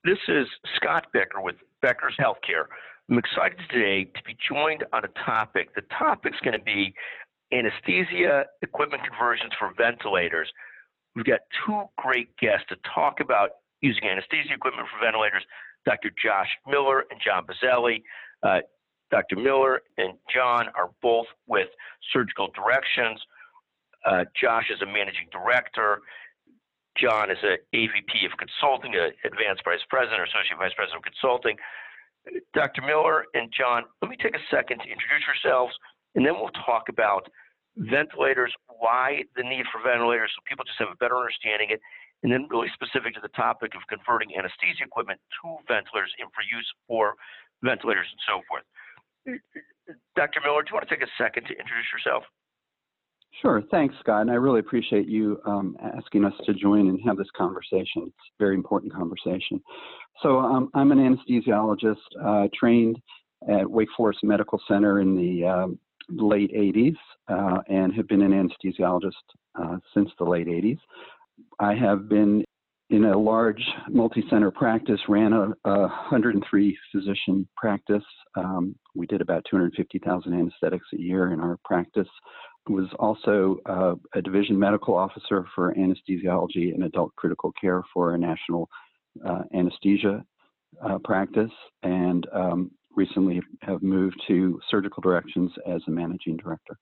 This is Scott Becker with Becker's Healthcare. I'm excited today to be joined on a topic. The topic's going to be anesthesia equipment conversions for ventilators. We've got two great guests to talk about using anesthesia equipment for ventilators, Dr. Josh Miller and John Buzzelli. Dr. Miller and John are both with Surgical Directions. Josh is a managing director. John is an AVP of consulting, an advanced vice president or associate vice president of consulting. Dr. Miller and John, let me take a second to introduce yourselves, and then we'll talk about ventilators, why the need for ventilators, so people just have a better understanding of it, and then really specific to the topic of converting anesthesia equipment to ventilators and for use for ventilators and so forth. Dr. Miller, do you want to take a second to introduce yourself? Sure. Thanks, Scott. And I really appreciate you asking us to join and have this conversation. It's a very important conversation. So I'm an anesthesiologist trained at Wake Forest Medical Center in the late 80s and have been an anesthesiologist since the late 80s. I have been in a large multi-center practice, ran a 103 physician practice. We did about 250,000 anesthetics a year in our practice. Was also a division medical officer for anesthesiology and adult critical care for a national anesthesia practice, and recently have moved to Surgical Directions as a managing director.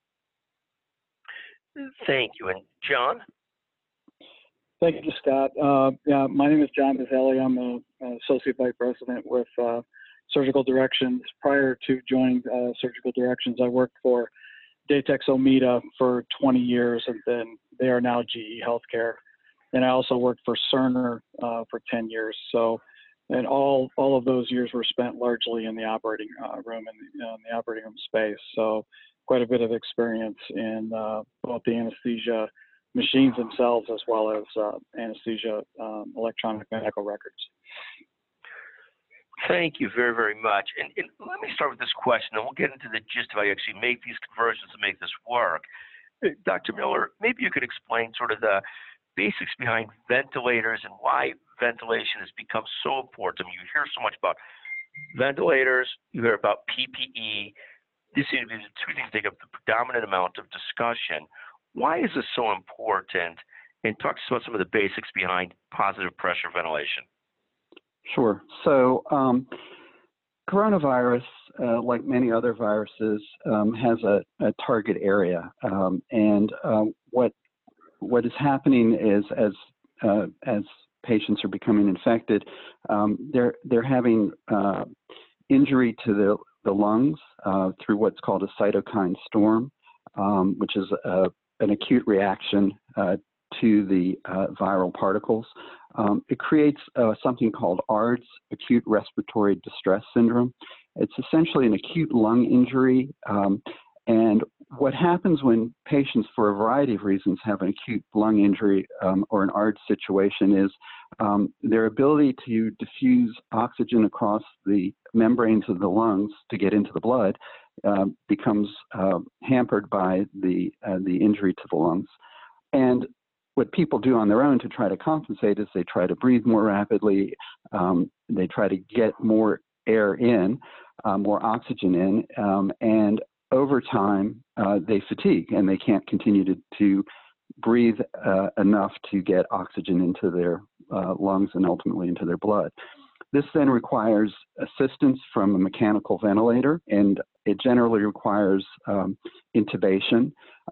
Thank you. And John? Thank you, Scott. My name is John Buzzelli. I'm an associate vice president with Surgical Directions. Prior to joining Surgical Directions, I worked for Datex Omeda for 20 years, and then they are now GE Healthcare. And I also worked for Cerner for 10 years. So, and all of those years were spent largely in the operating room and the operating room space. So, quite a bit of experience in both the anesthesia machines themselves as well as anesthesia electronic medical records. Thank you very, very much. And let me start with this question, and we'll get into the gist of how you actually make these conversions to make this work. Dr. Miller, maybe you could explain sort of the basics behind ventilators and why ventilation has become so important. I mean, you hear so much about ventilators, you hear about PPE. These seem to be the two things that take up the predominant amount of discussion. Why is this so important? And talk to us about some of the basics behind positive pressure ventilation. Sure. So coronavirus, like many other viruses, has a target area, and what is happening is as patients are becoming infected, they're having injury to the lungs through what's called a cytokine storm, which is an acute reaction to the viral particles. It creates something called ARDS, acute respiratory distress syndrome. It's essentially an acute lung injury. And what happens when patients, for a variety of reasons, have an acute lung injury or an ARDS situation is their ability to diffuse oxygen across the membranes of the lungs to get into the blood becomes hampered by the injury to the lungs. And what people do on their own to try to compensate is they try to breathe more rapidly, they try to get more air in, more oxygen in, and over time they fatigue and they can't continue to breathe enough to get oxygen into their lungs and ultimately into their blood. This then requires assistance from a mechanical ventilator, and it generally requires intubation.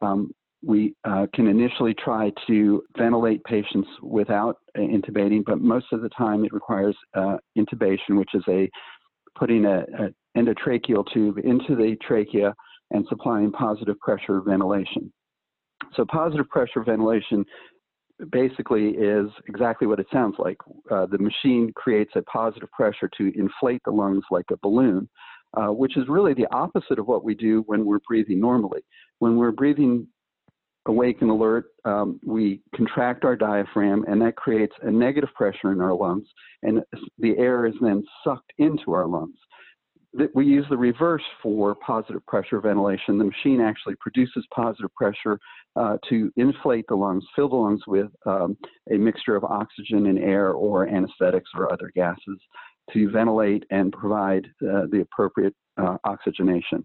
We can initially try to ventilate patients without intubating, but most of the time it requires intubation, which is putting an endotracheal tube into the trachea and supplying positive pressure ventilation. So positive pressure ventilation basically is exactly what it sounds like. The machine creates a positive pressure to inflate the lungs like a balloon, which is really the opposite of what we do when we're breathing normally. When we're breathing awake and alert, we contract our diaphragm, and that creates a negative pressure in our lungs, and the air is then sucked into our lungs. we use the reverse for positive pressure ventilation. The machine actually produces positive pressure to inflate the lungs, fill the lungs with a mixture of oxygen and air or anesthetics or other gases to ventilate and provide the appropriate oxygenation.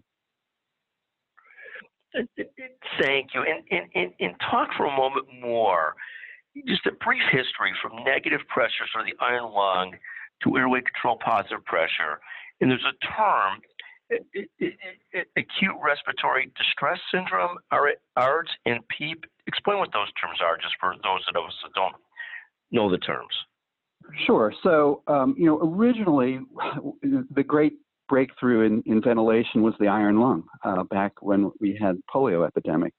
Thank you. And talk for a moment more, just a brief history from negative pressures for the iron lung to airway control positive pressure. And there's a term, acute respiratory distress syndrome, ARDS, and PEEP. Explain what those terms are, just for those of us that don't know the terms. Sure. So, originally, the great breakthrough in ventilation was the iron lung back when we had polio epidemic,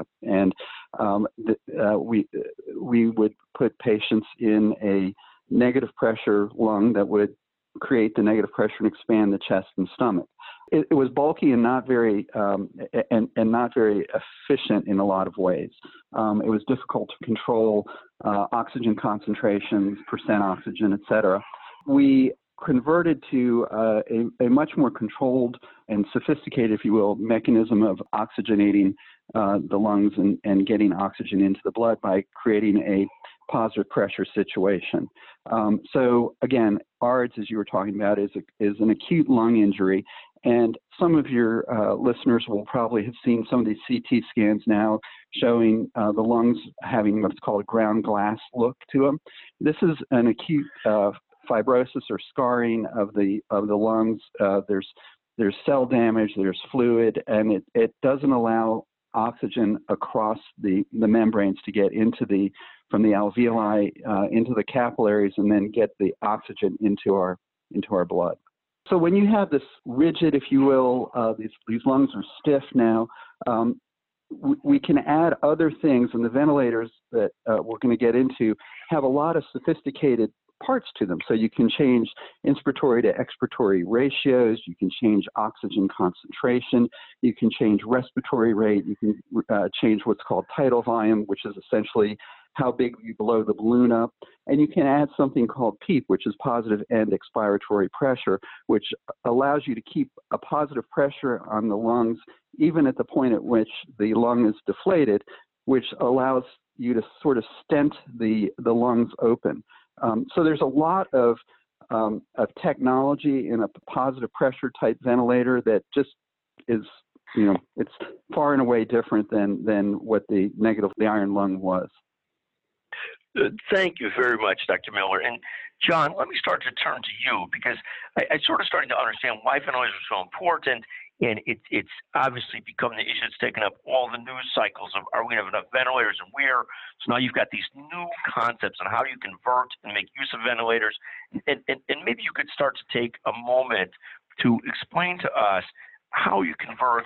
we would put patients in a negative pressure lung that would create the negative pressure and expand the chest and stomach. It was bulky and not very not very efficient in a lot of ways. It was difficult to control oxygen concentrations, percent oxygen, et cetera. We converted to a much more controlled and sophisticated, if you will, mechanism of oxygenating the lungs and getting oxygen into the blood by creating a positive pressure situation. So again, ARDS, as you were talking about, is an acute lung injury, and some of your listeners will probably have seen some of these CT scans now showing the lungs having what's called a ground glass look to them. This is an acute fibrosis or scarring of the lungs. There's cell damage, there's fluid, and it doesn't allow oxygen across the membranes to get from the alveoli into the capillaries and then get the oxygen into our blood. So when you have this rigid, if you will, these lungs are stiff now, we can add other things, and the ventilators that we're going to get into have a lot of sophisticated parts to them. So you can change inspiratory to expiratory ratios, you can change oxygen concentration, you can change respiratory rate, you can change what's called tidal volume, which is essentially how big you blow the balloon up, and you can add something called PEEP, which is positive end expiratory pressure, which allows you to keep a positive pressure on the lungs even at the point at which the lung is deflated, which allows you to sort of stent the lungs open. So there's a lot of technology in a positive pressure type ventilator that just is, it's far and away different than what the iron lung was. Thank you very much, Dr. Miller. And John, let me start to turn to you, because I sort of starting to understand why ventilators are so important. And it's obviously become the issue that's taken up all the news cycles of, are we going to have enough ventilators and where? So now you've got these new concepts on how you convert and make use of ventilators. And maybe you could start to take a moment to explain to us how you convert,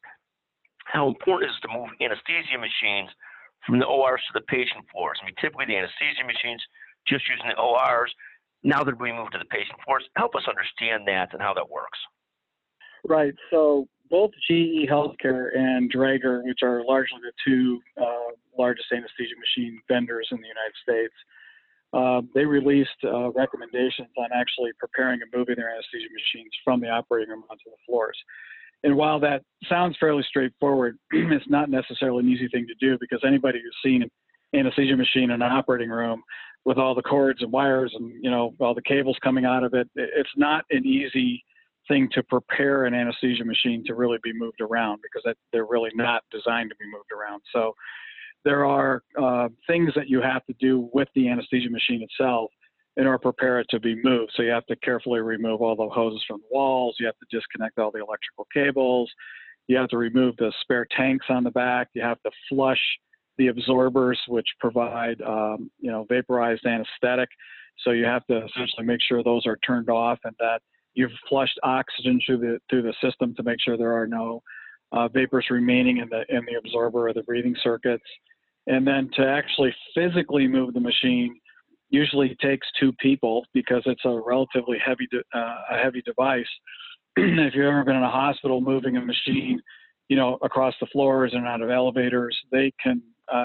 how important it is to move anesthesia machines from the ORs to the patient floors. I mean, typically the anesthesia machines just using the ORs. Now that we move to the patient floors, help us understand that and how that works. Right. So both GE Healthcare and Draeger, which are largely the two largest anesthesia machine vendors in the United States, they released recommendations on actually preparing and moving their anesthesia machines from the operating room onto the floors. And while that sounds fairly straightforward, it's not necessarily an easy thing to do, because anybody who's seen an anesthesia machine in an operating room with all the cords and wires and all the cables coming out of it, it's not an easy thing to prepare an anesthesia machine to really be moved around, because they're really not designed to be moved around. So there are things that you have to do with the anesthesia machine itself in order to prepare it to be moved. So you have to carefully remove all the hoses from the walls. You have to disconnect all the electrical cables. You have to remove the spare tanks on the back. You have to flush the absorbers, which provide vaporized anesthetic. So you have to essentially make sure those are turned off and that you've flushed oxygen through the system to make sure there are no vapors remaining in the absorber or the breathing circuits. And then to actually physically move the machine usually takes two people, because it's a relatively heavy device. If you've ever been in a hospital moving a machine, across the floors and out of elevators, they can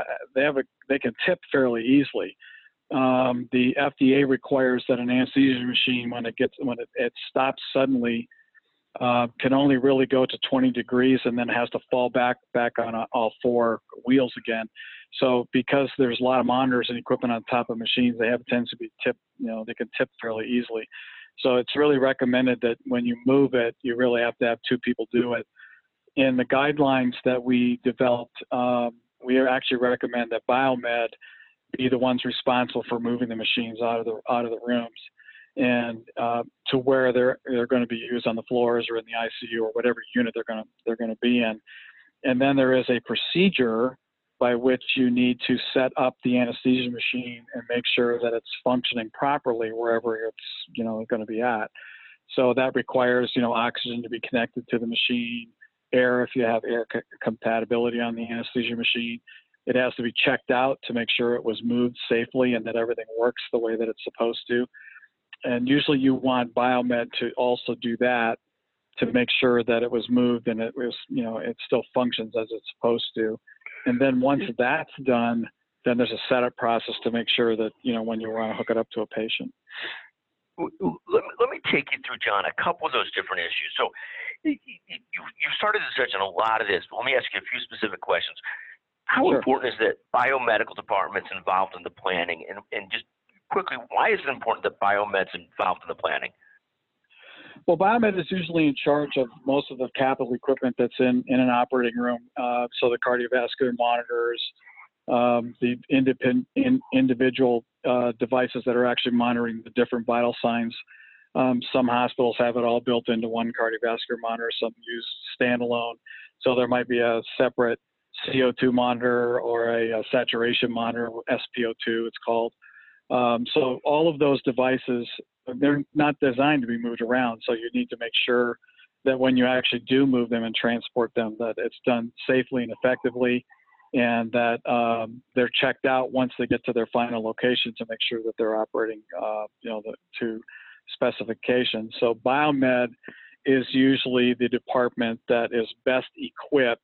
tip fairly easily. The FDA requires that an anesthesia machine, when it stops suddenly can only really go to 20 degrees and then has to fall back on all four wheels again. So because there's a lot of monitors and equipment on top of machines, they have a tendency to be tipped, they can tip fairly easily. So it's really recommended that when you move it, you really have to have two people do it. In the guidelines that we developed, we actually recommend that Biomed be the ones responsible for moving the machines out of the rooms and to where they're going to be used on the floors or in the ICU or whatever unit they're going to be in. And then there is a procedure by which you need to set up the anesthesia machine and make sure that it's functioning properly wherever it's going to be at. So that requires oxygen to be connected to the machine, air if you have air compatibility on the anesthesia machine. It has to be checked out to make sure it was moved safely and that everything works the way that it's supposed to. And usually you want Biomed to also do that to make sure that it was moved and it was, it still functions as it's supposed to. And then once that's done, then there's a setup process to make sure that, when you want to hook it up to a patient. Let me take you through, John, a couple of those different issues. So you started to touch on a lot of this, but let me ask you a few specific questions. How Sure. important is that biomedical department's involved in the planning? And just quickly, why is it important that biomed's involved in the planning? Well, Biomed is usually in charge of most of the capital equipment that's in an operating room. So the cardiovascular monitors, the individual devices that are actually monitoring the different vital signs. Some hospitals have it all built into one cardiovascular monitor. Some use standalone. So there might be a separate CO2 monitor or a saturation monitor, SpO2 it's called. So all of those devices, they're not designed to be moved around. So you need to make sure that when you actually do move them and transport them, that it's done safely and effectively, and that they're checked out once they get to their final location to make sure that they're operating, to specifications. So Biomed is usually the department that is best equipped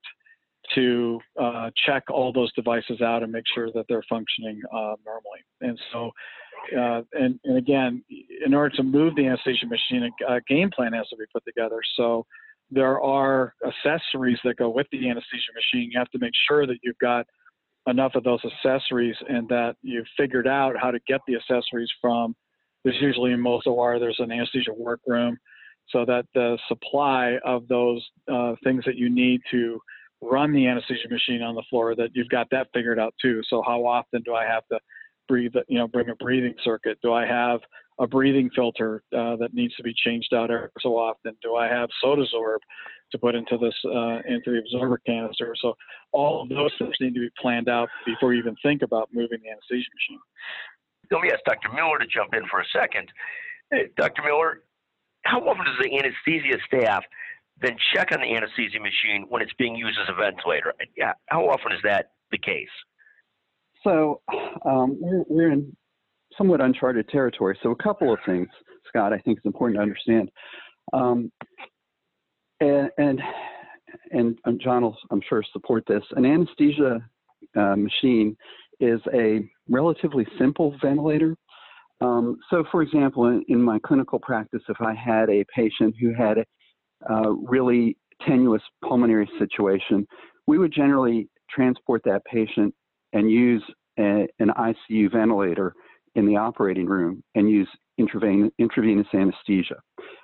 to check all those devices out and make sure that they're functioning normally. And so, and again, in order to move the anesthesia machine, a game plan has to be put together. So there are accessories that go with the anesthesia machine. You have to make sure that you've got enough of those accessories and that you've figured out how to get the accessories from. There's usually in most OR, there's an anesthesia workroom, so that the supply of those things that you need to run the anesthesia machine on the floor, that you've got that figured out too. So how often do I have to breathe, bring a breathing circuit? Do I have a breathing filter that needs to be changed out every so often? Do I have Sodasorb to put into this, into the absorber canister? So all of those things need to be planned out before you even think about moving the anesthesia machine. Let me ask Dr. Miller to jump in for a second. Dr. Miller, how often does the anesthesia staff then check on the anesthesia machine when it's being used as a ventilator? Yeah, how often is that the case? So we're in somewhat uncharted territory. So a couple of things, Scott, I think is important to understand. And John will, I'm sure, support this. An anesthesia machine is a relatively simple ventilator. So for example, in my clinical practice, if I had a patient who had a really tenuous pulmonary situation, we would generally transport that patient and use an ICU ventilator in the operating room and use intravenous anesthesia.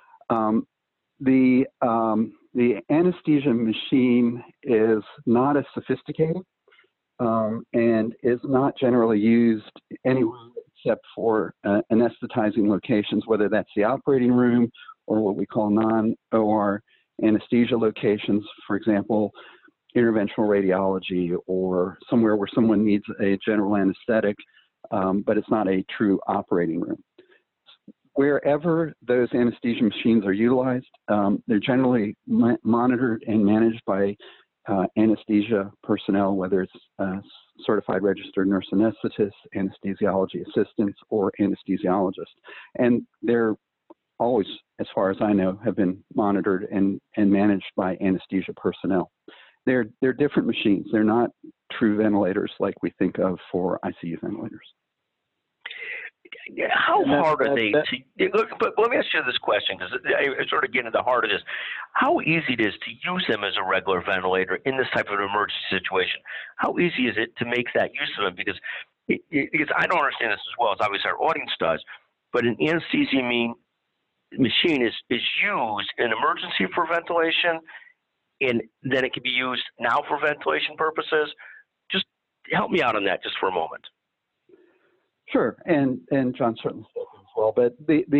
The anesthesia machine is not as sophisticated and is not generally used anywhere except for anesthetizing locations, whether that's the operating room or what we call non-OR anesthesia locations, for example, interventional radiology, or somewhere where someone needs a general anesthetic, but it's not a true operating room. Wherever those anesthesia machines are utilized, they're generally monitored and managed by anesthesia personnel, whether it's certified registered nurse anesthetists, anesthesiology assistants, or anesthesiologists. And they're always, as far as I know, have been monitored and managed by anesthesia personnel. They're different machines. They're not true ventilators like we think of for ICU ventilators. How And hard are they to? But let me ask you this question, because I sort of get into the heart of this. How easy it is to use them as a regular ventilator in this type of an emergency situation? How easy is it to make that use of them? Because I don't understand this as well as obviously our audience does. But an anesthesia machine is used in emergency for ventilation, and then it can be used now for ventilation purposes. Just help me out on that just for a moment. Sure, and John certainly spoke as well. But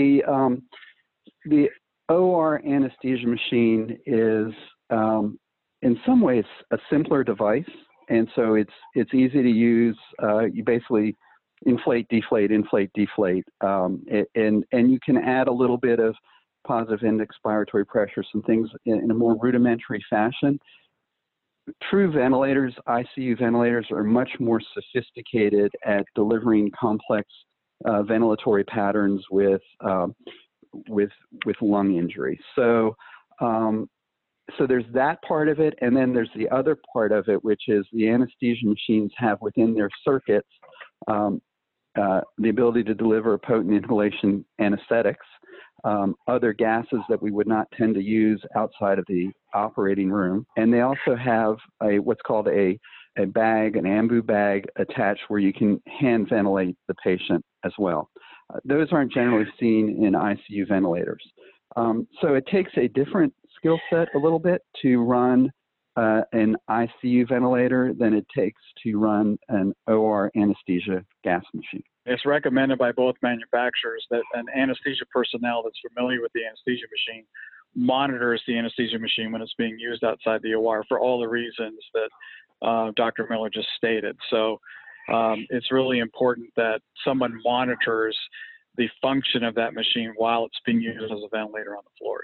the OR anesthesia machine is in some ways a simpler device, and so it's easy to use. You basically inflate, deflate, and you can add a little bit of positive end expiratory pressure, some things in a more rudimentary fashion. True ventilators, ICU ventilators, are much more sophisticated at delivering complex ventilatory patterns with lung injury. So there's that part of it, and then there's the other part of it, which is the anesthesia machines have within their circuits the ability to deliver potent inhalation anesthetics, other gases that we would not tend to use outside of the operating room. And they also have what's called a bag, an ambu bag attached where you can hand ventilate the patient as well. Those aren't generally seen in ICU ventilators. So it takes a different skill set a little bit to run an ICU ventilator than it takes to run an OR anesthesia gas machine. It's recommended by both manufacturers that an anesthesia personnel that's familiar with the anesthesia machine monitors the anesthesia machine when it's being used outside the OR for all the reasons that Dr. Miller just stated. So it's really important that someone monitors the function of that machine while it's being used as a ventilator on the floors.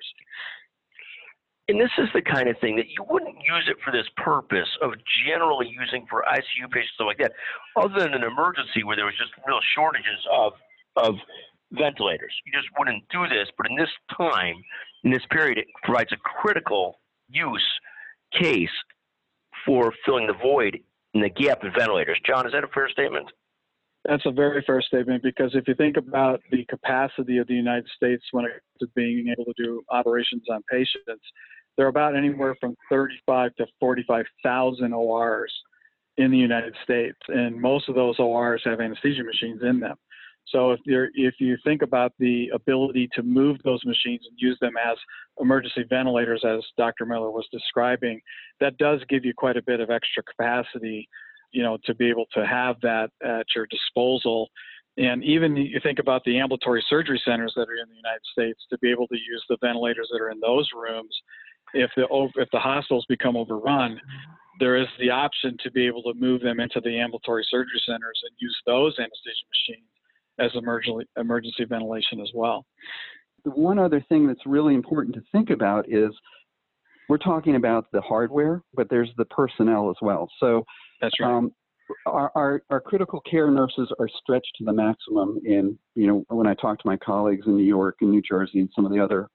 And this is the kind of thing that you wouldn't use it for this purpose of generally using for ICU patients, stuff like that, other than an emergency where there was just real shortages of ventilators. You just wouldn't do this, but in this time, in this period, it provides a critical use case for filling the void in the gap in ventilators. John, is that a fair statement? That's a very fair statement, because if you think about the capacity of the United States when it comes to being able to do operations on patients, there are about anywhere from 35 to 45,000 ORs in the United States, and most of those ORs have anesthesia machines in them. So if you think about the ability to move those machines and use them as emergency ventilators, as Dr. Miller was describing, that does give you quite a bit of extra capacity, to be able to have that at your disposal. And even you think about the ambulatory surgery centers that are in the United States, to be able to use the ventilators that are in those rooms. If the hospitals become overrun, there is the option to be able to move them into the ambulatory surgery centers and use those anesthesia machines as emergency ventilation as well. The one other thing that's really important to think about is we're talking about the hardware, but there's the personnel as well. So that's right. Our critical care nurses are stretched to the maximum when I talk to my colleagues in New York and New Jersey and some of the other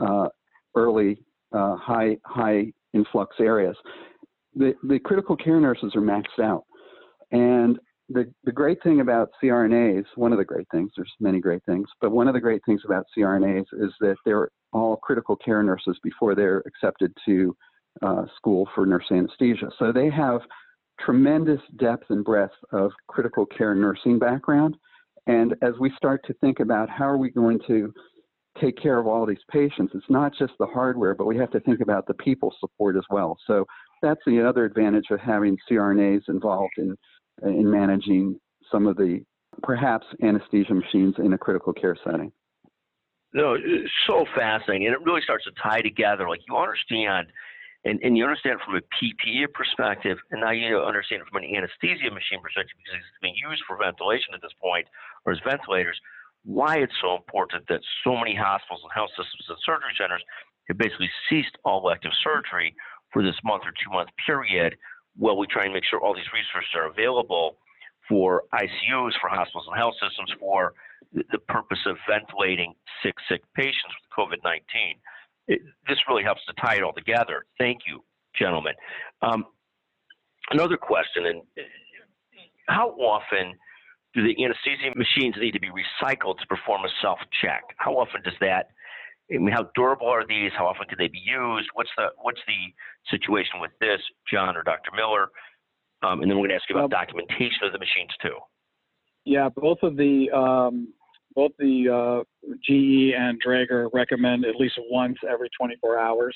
early high influx areas. The critical care nurses are maxed out. And the great thing about CRNAs, one of the great things, there's many great things, but one of the great things about CRNAs is that they're all critical care nurses before they're accepted to school for nurse anesthesia. So they have tremendous depth and breadth of critical care nursing background. And as we start to think about how are we going to take care of all these patients, it's not just the hardware, but we have to think about the people support as well. So that's the other advantage of having CRNAs involved in managing some of the perhaps anesthesia machines in a critical care setting. No, it's so fascinating, and it really starts to tie together. Like you understand, and you understand from a PPE perspective, and now you understand from an anesthesia machine perspective, because it's being used for ventilation at this point, or as ventilators, why it's so important that so many hospitals and health systems and surgery centers have basically ceased all elective surgery for this month or 2 month period, while we try and make sure all these resources are available for ICUs, for hospitals and health systems, for the purpose of ventilating sick patients with COVID-19. This really helps to tie it all together. Thank you, gentlemen. Another question, and how often do the anesthesia machines need to be recycled to perform a self-check? How often does that? I mean, how durable are these? How often can they be used? What's the situation with this, John or Dr. Miller? And then we're going to ask you about documentation of the machines too. Yeah, both the GE and Draeger recommend at least once every 24 hours.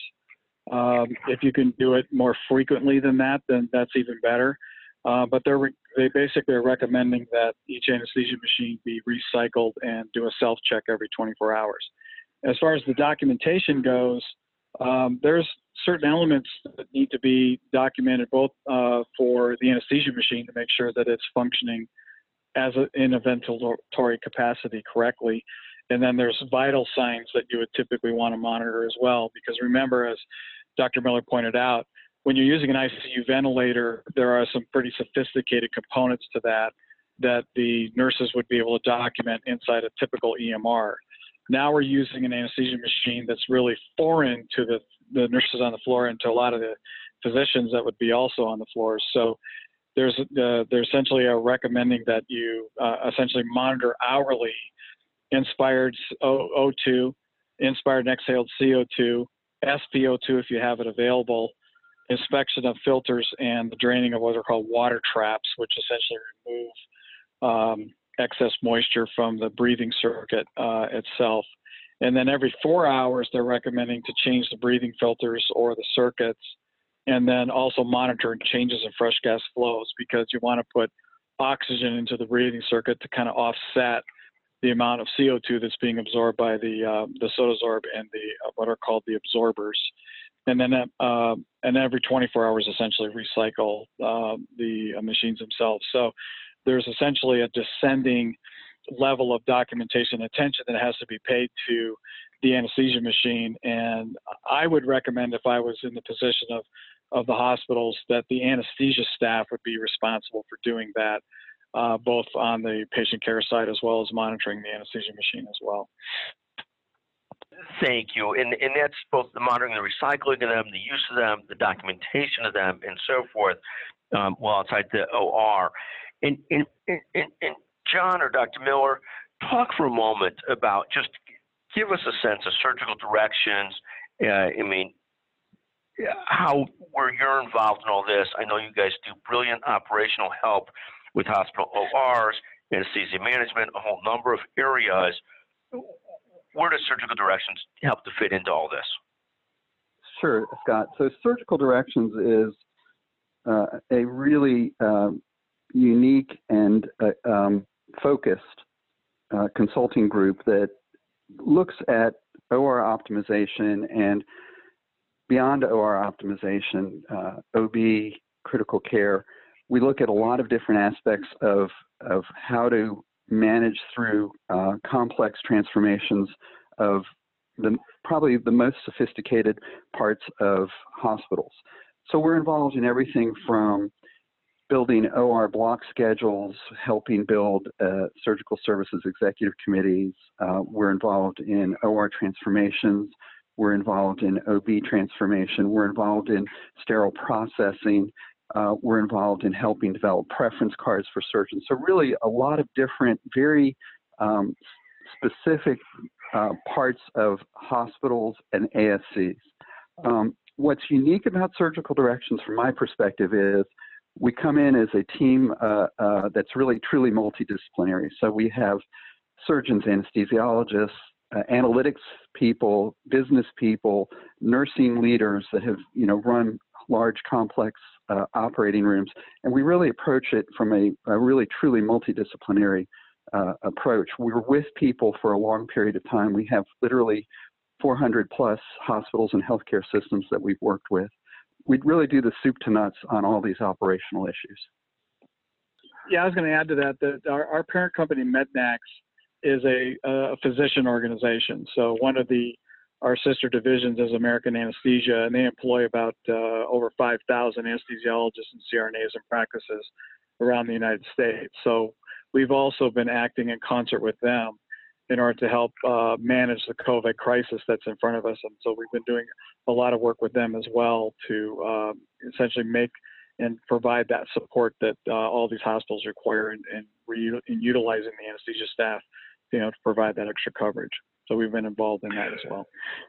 If you can do it more frequently than that, then that's even better. But they basically are recommending that each anesthesia machine be recycled and do a self-check every 24 hours. As far as the documentation goes, there's certain elements that need to be documented both for the anesthesia machine to make sure that it's functioning in a ventilatory capacity correctly. And then there's vital signs that you would typically want to monitor as well, because remember, as Dr. Miller pointed out, when you're using an ICU ventilator, there are some pretty sophisticated components to that the nurses would be able to document inside a typical EMR. Now we're using an anesthesia machine that's really foreign to the nurses on the floor and to a lot of the physicians that would be also on the floor. So they're essentially recommending that you essentially monitor hourly inspired O2, inspired and exhaled CO2, SpO2 if you have it available, inspection of filters, and the draining of what are called water traps, which essentially remove excess moisture from the breathing circuit itself. And then every 4 hours, they're recommending to change the breathing filters or the circuits, and then also monitor changes in fresh gas flows, because you want to put oxygen into the breathing circuit to kind of offset the amount of CO2 that's being absorbed by the Sotasorb and the what are called the absorbers. And then every 24 hours, essentially recycle the machines themselves. So there's essentially a descending level of documentation attention that has to be paid to the anesthesia machine. And I would recommend, if I was in the position of the hospitals, that the anesthesia staff would be responsible for doing that, both on the patient care side as well as monitoring the anesthesia machine as well. Thank you. And that's both the monitoring, the recycling of them, the use of them, the documentation of them, and so forth, while outside the OR. And John or Dr. Miller, talk for a moment about, just give us a sense of surgical directions. Where you're involved in all this. I know you guys do brilliant operational help with hospital ORs, anesthesia management, a whole number of areas. Where does surgical directions help to fit into all this? Sure, Scott. So surgical directions is a really unique and focused consulting group that looks at OR optimization and beyond OR optimization, OB, critical care. We look at a lot of different aspects of how to manage through complex transformations of probably the most sophisticated parts of hospitals. So we're involved in everything from building OR block schedules, helping build surgical services executive committees. We're involved in OR transformations. We're involved in OB transformation. We're involved in sterile processing. We're involved in helping develop preference cards for surgeons. So really a lot of different, very specific parts of hospitals and ASCs. What's unique about surgical directions from my perspective is we come in as a team that's really truly multidisciplinary. So we have surgeons, anesthesiologists, analytics people, business people, nursing leaders that have run large complex operating rooms, and we really approach it from a really truly multidisciplinary approach. We're with people for a long period of time. We have literally 400 plus hospitals and healthcare systems that we've worked with. We really do the soup to nuts on all these operational issues. Yeah, I was going to add to that our parent company, Mednax, is a physician organization. So one of our sister divisions is American Anesthesia, and they employ about over 5,000 anesthesiologists and CRNAs and practices around the United States. So we've also been acting in concert with them in order to help manage the COVID crisis that's in front of us. And so we've been doing a lot of work with them as well to essentially make and provide that support that all these hospitals require in utilizing the anesthesia staff, to provide that extra coverage. So we've been involved in that as well.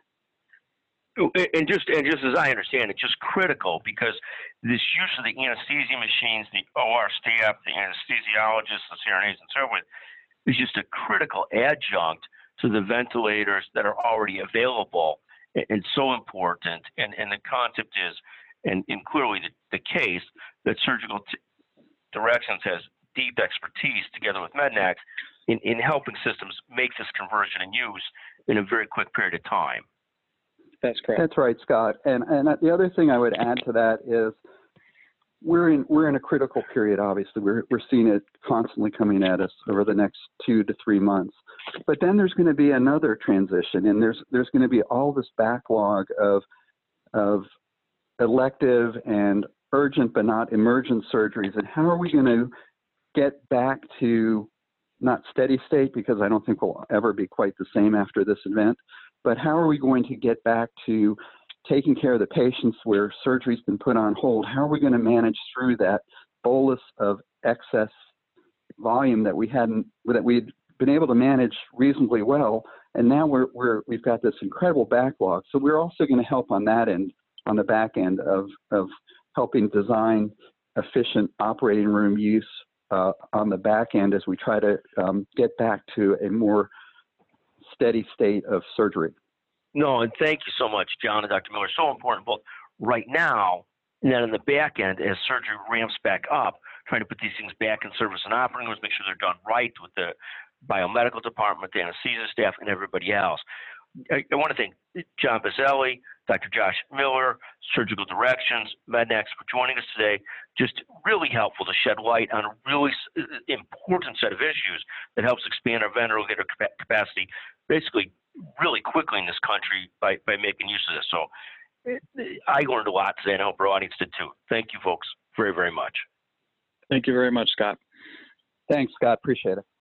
And just as I understand it, just critical because this use of the anesthesia machines, the OR staff, the anesthesiologists, the CRNAs, and so forth, is just a critical adjunct to the ventilators that are already available and so important. And the concept is, and clearly the case, that Surgical Directions has deep expertise together with Mednax in helping systems make this conversion and use in a very quick period of time. That's correct. That's right, Scott. And the other thing I would add to that is we're in a critical period. Obviously, we're seeing it constantly coming at us over the next 2 to 3 months. But then there's going to be another transition, and there's going to be all this backlog of elective and urgent but not emergent surgeries. And how are we going to get back to not steady state, because I don't think we'll ever be quite the same after this event, but how are we going to get back to taking care of the patients where surgery's been put on hold? How are we going to manage through that bolus of excess volume that we'd been able to manage reasonably well, and now we've got this incredible backlog. So we're also going to help on that end, on the back end of helping design efficient operating room use on the back end as we try to get back to a more steady state of surgery. No, and thank you so much, John and Dr. Miller. So important both right now and then in the back end as surgery ramps back up, trying to put these things back in service and operating rooms, make sure they're done right with the biomedical department, the anesthesia staff, and everybody else. I want to thank John Basielli, Dr. Josh Miller, Surgical Directions, Mednax for joining us today. Just really helpful to shed light on a really important set of issues that helps expand our ventilator capacity basically really quickly in this country by making use of this. So I learned a lot today, and I hope our audience did too. Thank you, folks, very, very much. Thank you very much, Scott. Thanks, Scott. Appreciate it.